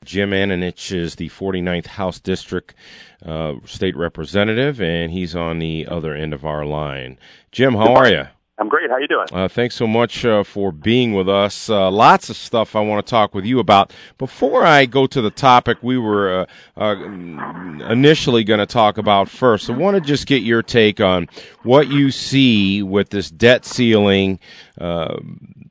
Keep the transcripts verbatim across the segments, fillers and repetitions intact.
Jim Ananich is the forty-ninth House District uh, State Representative, and he's on the other end of our line. Jim, how are you? I'm great. How you doing? Uh, thanks so much uh, for being with us. Uh, lots of stuff I want to talk with you about. Before I go to the topic we were uh, uh, initially going to talk about first, I want to just get your take on what you see with this debt ceiling uh,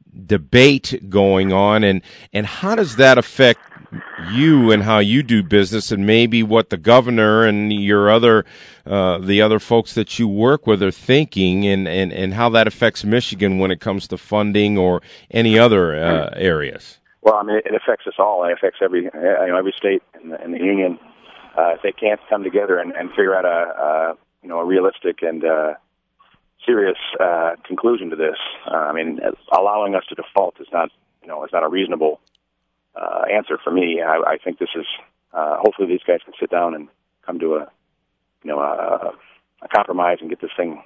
debate going on, and, and how does that affect you and how you do business, and maybe what the governor and your other uh, the other folks that you work with are thinking, and, and, and how that affects Michigan when it comes to funding or any other uh, areas. Well, I mean, it affects us all. It affects every you know, every state in the, in the union. Uh, if they can't come together and, and figure out a, a you know a realistic and uh, serious uh, conclusion to this, uh, I mean, allowing us to default is not you know is not a reasonable Uh, answer for me. I, I think this is uh, hopefully these guys can sit down and come to a you know a, a compromise and get this thing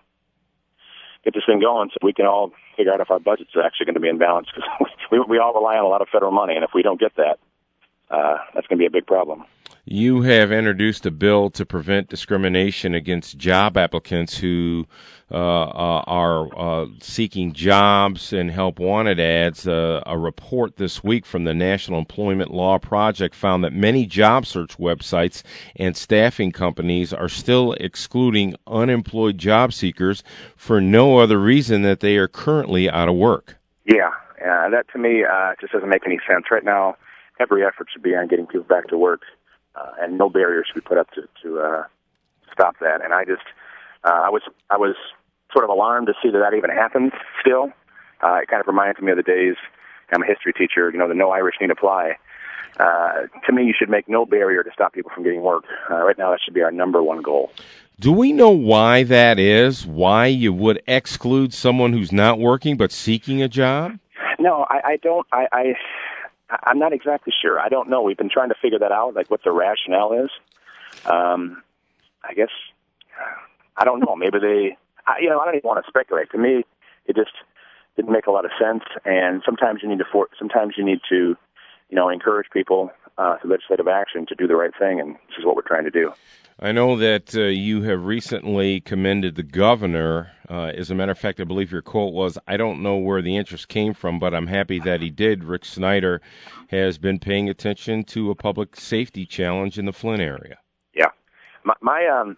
get this thing going, so we can all figure out if our budgets are actually going to be in balance, because we we all rely on a lot of federal money, and if we don't get that, uh, that's going to be a big problem. You have introduced a bill to prevent discrimination against job applicants who uh, uh, are uh, seeking jobs and help wanted ads. Uh, a report this week from the National Employment Law Project found that many job search websites and staffing companies are still excluding unemployed job seekers for no other reason that they are currently out of work. Yeah, uh, that to me uh, just doesn't make any sense. Right now, every effort should be on getting people back to work. Uh, and no barriers should be put up to, to uh, stop that. And I just, uh, I was, I was sort of alarmed to see that that even happens still. Uh, it kind of reminds me of the days, I'm a history teacher, you know, the no Irish need apply. Uh, to me, you should make no barrier to stop people from getting work. Uh, right now, that should be our number one goal. Do we know why that is? Why you would exclude someone who's not working but seeking a job? No, I, I don't, I, I I'm not exactly sure. I don't know. We've been trying to figure that out, like what the rationale is. Um, I guess, I don't know. Maybe they, I, you know, I don't even want to speculate. To me, it just didn't make a lot of sense. And sometimes you need to, for, sometimes you need to, you know, encourage people uh, through legislative action to do the right thing. And this is what we're trying to do. I know that uh, you have recently commended the governor. Uh, as a matter of fact, I believe your quote was, "I don't know where the interest came from, but I'm happy that he did." Rick Snyder has been paying attention to a public safety challenge in the Flint area. Yeah. My my, um,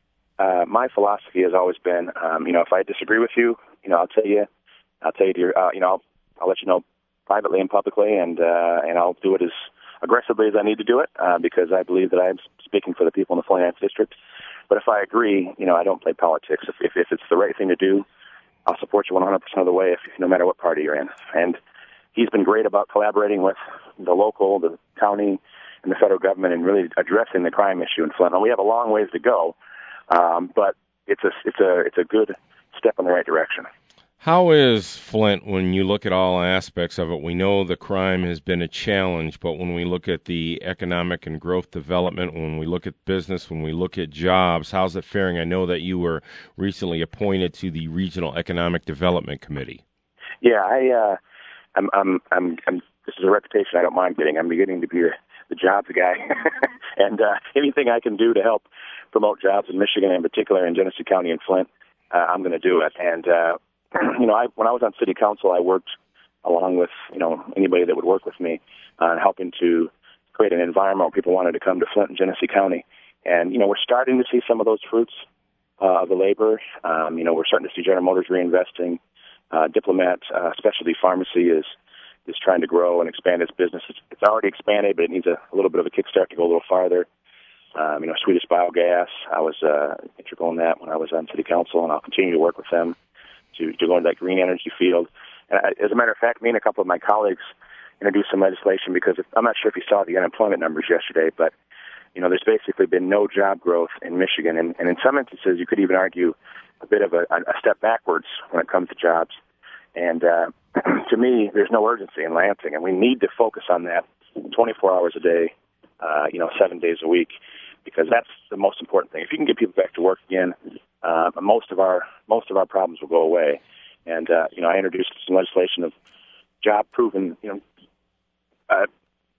uh, my philosophy has always been, um, you know, if I disagree with you, you know, I'll tell you, I'll tell you, to your, uh, you know, I'll, I'll let you know privately and publicly, and uh, and I'll do it as aggressively as I need to do it, uh, because I believe that I'm speaking for the people in the forty-ninth District. But if I agree, you know, I don't play politics. If, if, if it's the right thing to do, I'll support you one hundred percent of the way, if, no matter what party you're in. And he's been great about collaborating with the local, the county, and the federal government and really addressing the crime issue in Flint. And we have a long ways to go, um, but it's a, it's a, it's a good step in the right direction. How is Flint when you look at all aspects of it? We know the crime has been a challenge, but when we look at the economic and growth development, when we look at business, when we look at jobs, how's it faring? I know that you were recently appointed to the Regional Economic Development Committee. Yeah, I, uh, I'm, I'm, I'm, I'm, this is a reputation I don't mind getting. I'm beginning to be the jobs guy. and uh, anything I can do to help promote jobs in Michigan, in particular in Genesee County and Flint, uh, I'm going to do it. And, uh, you know, I, when I was on city council, I worked along with, you know, anybody that would work with me on uh, helping to create an environment where people wanted to come to Flint and Genesee County. And, you know, we're starting to see some of those fruits uh, of the labor. Um, you know, we're starting to see General Motors reinvesting. Uh, Diplomat uh, Specialty Pharmacy is is trying to grow and expand its business. It's, it's already expanded, but it needs a, a little bit of a kickstart to go a little farther. Um, you know, Swedish Biogas, I was uh, integral in that when I was on city council, and I'll continue to work with them to, to go into that green energy field. And I, as a matter of fact, me and a couple of my colleagues introduced some legislation because if, I'm not sure if you saw the unemployment numbers yesterday, but, you know, there's basically been no job growth in Michigan. And, and in some instances, you could even argue a bit of a, a step backwards when it comes to jobs. And uh, to me, there's no urgency in Lansing, and we need to focus on that twenty-four hours a day, uh, you know, seven days a week, because that's the most important thing. If you can get people back to work again, uh, most of our most of our problems will go away. And uh, you know, I introduced some legislation of job-proven, you know, uh,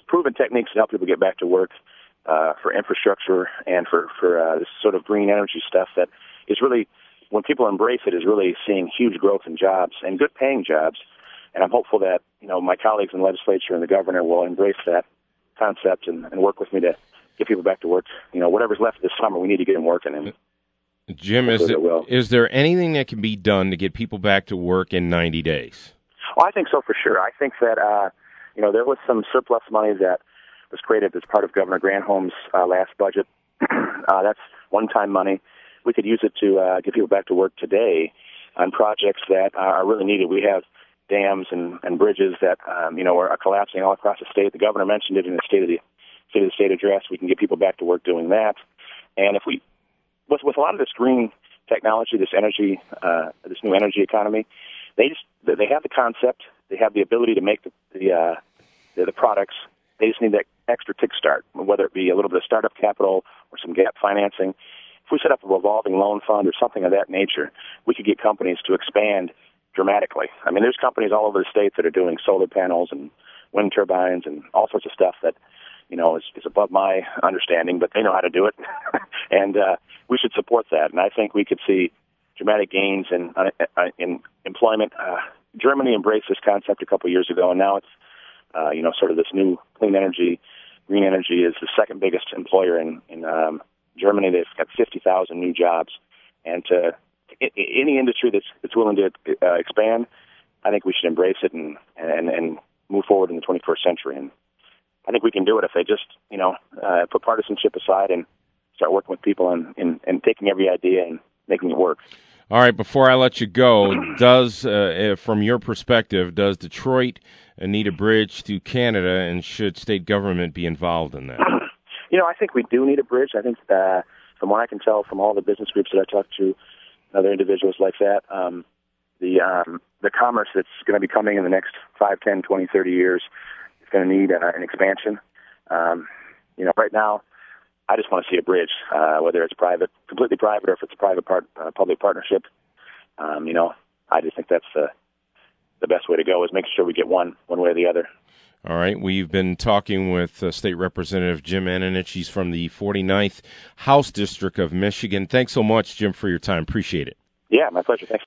proven techniques to help people get back to work uh, for infrastructure and for for uh, this sort of green energy stuff that is really, when people embrace it, is really seeing huge growth in jobs and good paying jobs. And I'm hopeful that, you know, my colleagues in the legislature and the governor will embrace that concept and, and work with me to get people back to work. You know, whatever's left this summer, we need to get them working. And Jim, is, it, is there anything that can be done to get people back to work in ninety days? Oh, I think so for sure. I think that, uh, you know, there was some surplus money that was created as part of Governor Granholm's uh, last budget. uh, that's one-time money. We could use it to uh, get people back to work today on projects that are really needed. We have dams and, and bridges that, um, you know, are, are collapsing all across the state. The governor mentioned it in the State of the State of the State address. We can get people back to work doing that. And if we, with, with a lot of this green technology, this energy, uh, this new energy economy, they just they have the concept, they have the ability to make the the, uh, the, the products. They just need that extra kickstart, whether it be a little bit of startup capital or some gap financing. If we set up a revolving loan fund or something of that nature, we could get companies to expand dramatically. I mean, there's companies all over the state that are doing solar panels and wind turbines and all sorts of stuff that, you know, is, is above my understanding, but they know how to do it. and uh, we should support that. And I think we could see dramatic gains in, uh, in employment. Uh, Germany embraced this concept a couple of years ago, and now it's, uh, you know, sort of this new clean energy, green energy is the second biggest employer in, in um, Germany. They've got fifty thousand new jobs. And to any industry that's, that's willing to uh, expand, I think we should embrace it and, and, and move forward in the twenty-first century. And I think we can do it if they just, you know, uh, put partisanship aside and start working with people and, and, and taking every idea and making it work. All right, before I let you go, does, uh, from your perspective, does Detroit need a bridge to Canada, and should state government be involved in that? You know, I think we do need a bridge. I think uh, from what I can tell from all the business groups that I talked to, other individuals like that, um, the um, the commerce that's going to be coming in the next five, ten, twenty, thirty years is going to need uh, an expansion. Um, you know, right now, I just want to see a bridge, uh, whether it's private, completely private, or if it's a private part, uh, public partnership. Um, you know, I just think that's the the best way to go, is make sure we get one, one way or the other. All right. We've been talking with uh, State Representative Jim Ananich. He's from the forty-ninth House District of Michigan. Thanks so much, Jim, for your time. Appreciate it. Yeah, my pleasure. Thanks.